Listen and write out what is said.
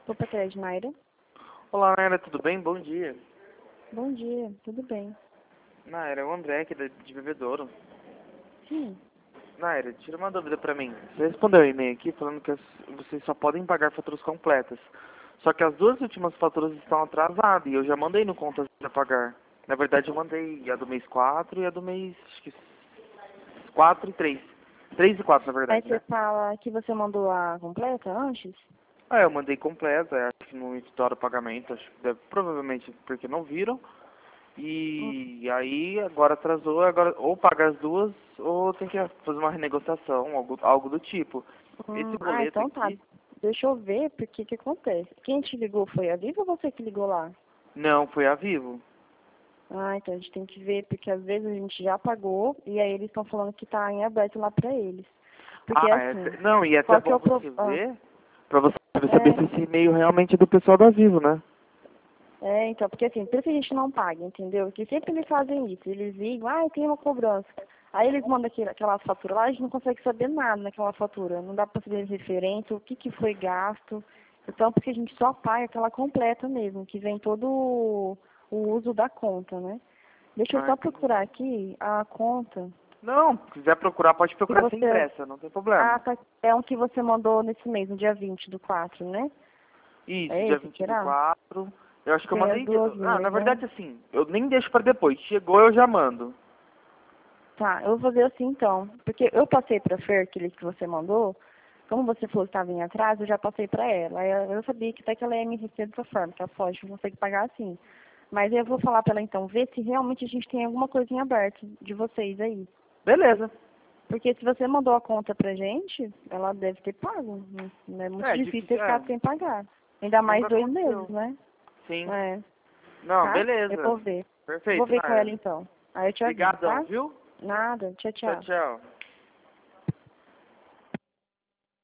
Opa, Crédito, Naira. Olá, Naira, tudo bem? Bom dia. Bom dia, tudo bem? Naira, é o André aqui de Bebedouro. Sim. Naira, tira uma dúvida pra mim. Você respondeu o e-mail aqui falando que vocês só podem pagar faturas completas. Só que as duas últimas faturas estão atrasadas e eu já mandei no contas pra pagar. Na verdade, eu mandei a do mês 4 e a do mês, acho que 4 e 3. 3 e 4, na Mas verdade, você né? fala que você mandou a completa antes? Ah, eu mandei completa, acho que não estoura o pagamento, acho que provavelmente porque não viram. Hum, E aí agora atrasou, agora ou paga as duas ou tem que fazer uma renegociação, algo do tipo. Esse boleto então tá. aqui, Deixa eu ver porque que acontece. Quem te ligou foi a Viva ou você que ligou lá? não, foi a Vivo. Então a gente tem que ver, porque às vezes a gente já pagou e aí eles estão falando que tá em aberto lá pra eles. Porque assim, Não, e é até qual que é bom o você problema? ver, pra você saber se esse e-mail realmente é do pessoal da Vivo, né? Então, porque assim, por isso a gente não paga, entendeu? Porque sempre eles fazem isso, eles ligam, tem uma cobrança. Aí eles mandam aquela fatura lá, a gente não consegue saber nada naquela fatura. Não dá pra saber referente, o que foi gasto. Então, porque a gente só paga aquela completa mesmo, que vem todo o uso da conta, né? Deixa eu Ah, só entendi. procurar aqui a conta Não, se quiser procurar, pode que procurar sem você... pressa, não tem problema. Tá, é um que você mandou nesse mês, no dia 20/4, né? Isso, É dia esse, 20 do será? 4. Eu acho que eu Tem as mandei. duas Na linhas, né? verdade, assim, eu nem deixo pra depois. Chegou, eu já mando. Tá, eu vou fazer assim então. Porque eu passei pra Fer, aquele que você mandou, como você falou que estava em atraso, eu já passei pra ela. Aí eu sabia que até que ela ia me receber dessa forma, que ela pode, não consegue pagar assim. Mas eu vou falar pra ela então, ver se realmente a gente tem alguma coisa em aberto de vocês aí. Beleza. Porque se você mandou a conta pra gente, ela deve ter pago. Não é muito É, difícil ter difícil, ficado sem pagar. Ainda mais nunca 2 meses, aconteceu. né? Sim. É, Não, tá? Eu vou beleza. ver. Eu vou Perfeito, ver com ela Nara. então. Aí eu te aviso, Obrigadão, tá? viu? Nada. Tchau, Tchau, tchau. tchau.